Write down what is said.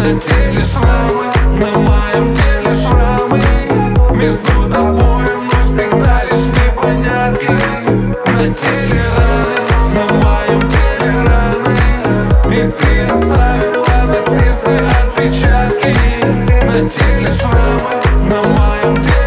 На теле шрамы, на моем теле шрамы. Между тобой и мной всегда лишь непонятки. На теле раны, на моем теле раны. И ты оставила на сердце отпечатки. На теле шрамы, на моем теле